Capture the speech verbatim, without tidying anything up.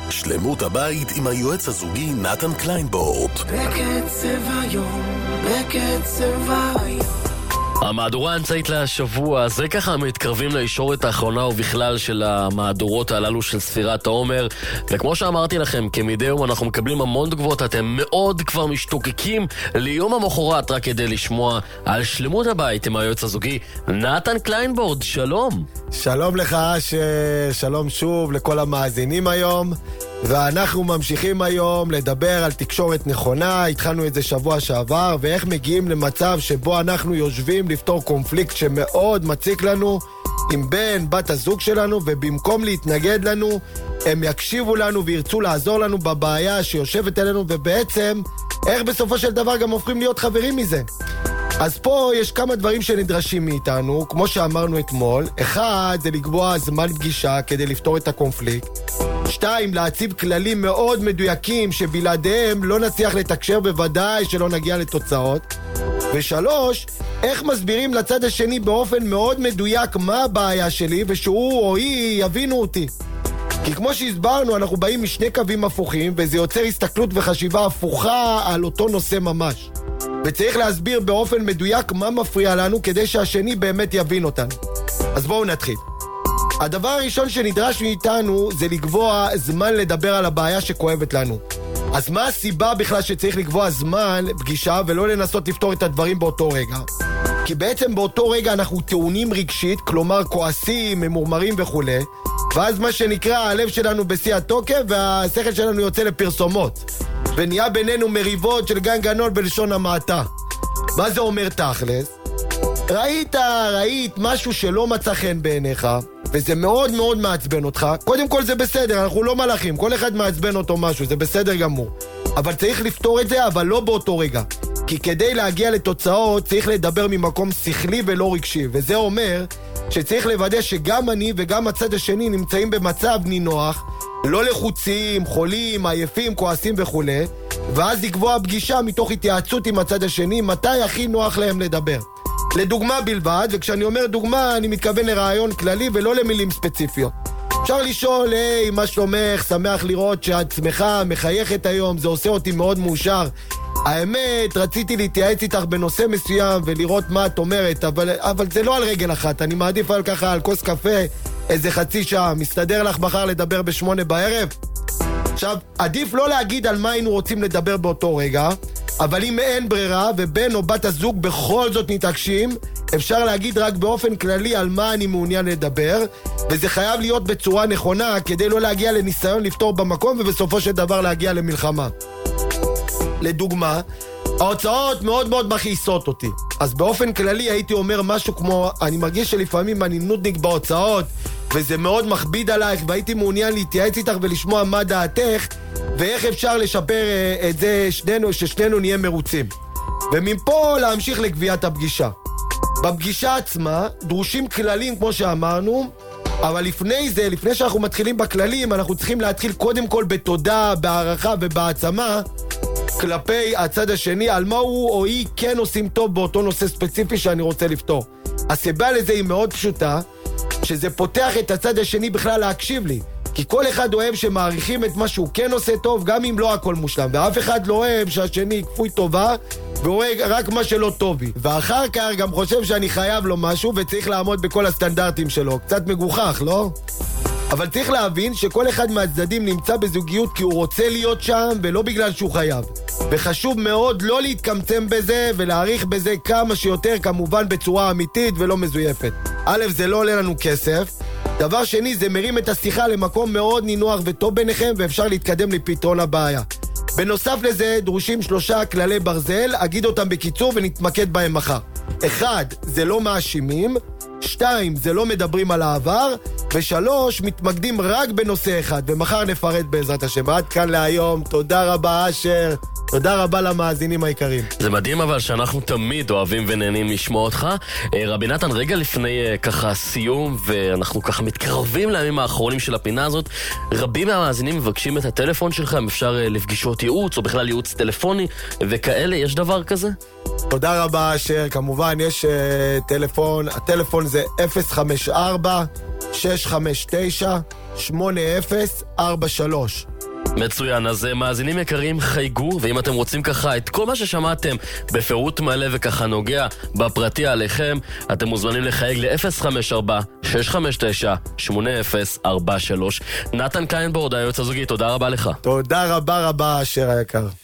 שלמות הבית עם היועץ הזוגי נתן קליינבורד. בקצב היום, בקצב היום. המהדורה האמצעית לשבוע הזה, ככה מתקרבים לישורת האחרונה ובכלל של המהדורות הללו של ספירת העומר, וכמו שאמרתי לכם, כמדי יום אנחנו מקבלים המון תגובות, אתם מאוד כבר משתוקקים ליום המחרת רק כדי לשמוע על שלמות הבית עם היועץ הזוגי נתן קליינבורד. שלום. שלום לך, שלום שוב לכל המאזינים היום, ואנחנו ממשיכים היום לדבר על תקשורת נכונה. התחלנו את זה שבוע שעבר, ואיך מגיעים למצב שבו אנחנו יושבים לפתור קונפליקט שמאוד מציק לנו עם בן, בת הזוג שלנו, ובמקום להתנגד לנו, הם יקשיבו לנו וירצו לעזור לנו בבעיה שיושבת אלינו, ובעצם איך בסופו של דבר גם הופכים להיות חברים מזה. אז פה יש כמה דברים שנדרשים מאיתנו, כמו שאמרנו אתמול. אחד, זה לקבוע זמן פגישה כדי לפתור את הקונפליקט. שתיים, להציב כללים מאוד מדויקים שבלעדיהם לא נצליח לתקשר, בוודאי שלא נגיע לתוצאות. ושלוש, איך מסבירים לצד השני באופן מאוד מדויק מה הבעיה שלי, ושהוא או היא יבינו אותי. כי כמו שהסברנו, אנחנו באים משני קווים הפוכים, וזה יוצר הסתכלות וחשיבה הפוכה על אותו נושא ממש. וצריך להסביר באופן מדויק מה מפריע לנו כדי שהשני באמת יבין אותנו. אז בואו נתחיל. הדבר הראשון שנדרש מאיתנו זה לקבוע זמן לדבר על הבעיה שכואבת לנו. אז מה הסיבה בכלל שצריך לקבוע זמן פגישה ולא לנסות לפתור את הדברים באותו רגע? כי בעצם באותו רגע אנחנו טעונים רגשית, כלומר כועסים, ממורמרים וכו', ואז מה שנקרא הלב שלנו בשיא התוקף והשכל שלנו יוצא לפרסומות, ונהיה בינינו מריבות של גן גנול בלשון המעטה. מה זה אומר תכלס? ראית, ראית משהו שלא מצא חן בעיניך, וזה מאוד מאוד מעצבן אותך. קודם כל זה בסדר, אנחנו לא מלאכים, כל אחד מעצבן אותו משהו, זה בסדר גמור. אבל צריך לפתור את זה, אבל לא באותו רגע. כי כדי להגיע לתוצאות צריך לדבר ממקום שכלי ולא רגשי, וזה אומר שצריך לוודא שגם אני וגם הצד השני נמצאים במצב נינוח, לא לחוצים, חולים, עייפים, כועסים וכו', ואז לקבוע פגישה מתוך התייעצות עם הצד השני, מתי הכי נוח להם לדבר. לדוגמה בלבד, וכשאני אומר דוגמה אני מתכוון לרעיון כללי ולא למילים ספציפיות. אפשר לשאול, היי, מה שלומך? שמח לראות שאת שמחה, מחייכת היום, זה עושה אותי מאוד מאושר. האמת, רציתי להתייעץ איתך בנושא מסוים ולראות מה את אומרת, אבל, אבל זה לא על רגל אחת, אני מעדיף על ככה על כוס קפה איזה חצי שעה. מסתדר לך מחר לדבר בשמונה בערב? עכשיו, עדיף לא להגיד על מה היינו רוצים לדבר באותו רגע, אבל אם אין ברירה ובן או בת הזוג בכל זאת מתעקשים, אפשר להגיד רק באופן כללי על מה אני מעוניין לדבר, וזה חייב להיות בצורה נכונה כדי לא להגיע לניסיון לפתור במקום ובסופו של דבר להגיע למלחמה. לדוגמה, ההוצאות מאוד מאוד מכעיסות אותי, אז באופן כללי הייתי אומר משהו כמו, אני מרגיש שלפעמים אני נודניק בהוצאות וזה מאוד מכביד עלייך, והייתי מעוניין להתייעץ איתך ולשמוע מה דעתך ואיך אפשר לשפר את זה שנינו, ששנינו נהיה מרוצים. ומפה להמשיך לקביעת הפגישה. בפגישה עצמה דרושים כללים כמו שאמרנו, אבל לפני זה, לפני שאנחנו מתחילים בכללים, אנחנו צריכים להתחיל קודם כל בתודה, בהערכה ובהעצמה כלפי הצד השני על מה הוא או היא כן עושים טוב באותו נושא ספציפי שאני רוצה לפתור. הסיבה לזה היא מאוד פשוטה, שזה פותח את הצד השני בכלל להקשיב לי. כי כל אחד אוהב שמעריכים את מה שהוא כן עושה טוב, גם אם לא הכל מושלם. ואף אחד לא אוהב שהשני כפוי טובה, ואוהב רק מה שלא טוב בי. ואחר כך גם חושב שאני חייב לו משהו, וצריך לעמוד בכל הסטנדרטים שלו. קצת מגוחך, לא? אבל צריך להבין שכל אחד מהצדדים נמצא בזוגיות כי הוא רוצה להיות שם, ולא בגלל שהוא חייב. וחשוב מאוד לא להתקמצם בזה, ולהעריך בזה כמה שיותר, כמובן בצורה אמיתית ולא מזויפת. א', זה לא עולה לנו כסף. דבר שני, זה מרים את השיחה למקום מאוד נינוח וטוב ביניכם, ואפשר להתקדם לפתרון הבעיה. בנוסף לזה, דרושים שלושה כללי ברזל, אגיד אותם בקיצור ונתמקד בהם מחר. אחד, זה לא מאשימים. שתיים, זה לא מדברים על העבר. ושלוש, מתמקדים רק בנושא אחד, ומחר נפרט בעזרת השם. עד כאן להיום, תודה רבה אשר. תודה רבה למאזינים העיקרים. זה מדהים אבל שאנחנו תמיד אוהבים ונהנים לשמוע אותך. רבי נתן, רגע לפני ככה סיום, ואנחנו ככה מתקרבים לימים האחרונים של הפינה הזאת, רבים מהמאזינים מבקשים את הטלפון שלך, אם אפשר לפגישות ייעוץ או בכלל ייעוץ טלפוני וכאלה, יש דבר כזה? תודה רבה אשר, כמובן יש uh, טלפון, הטלפון זה אפס חמש ארבע שש חמש תשע שמונה אפס ארבע שלוש. מצוין, אז מאזינים יקרים, חייגו, ואם אתם רוצים ככה את כל מה ששמעתם בפירוט מלא וככה נוגע בפרטי עליכם, אתם מוזמנים לחייג ל-אפס חמש ארבע שש חמש תשע שמונה אפס ארבע שלוש. נתן קליינבורד, היועץ הזוגי, תודה רבה לך. תודה רבה רבה, אשר היקר.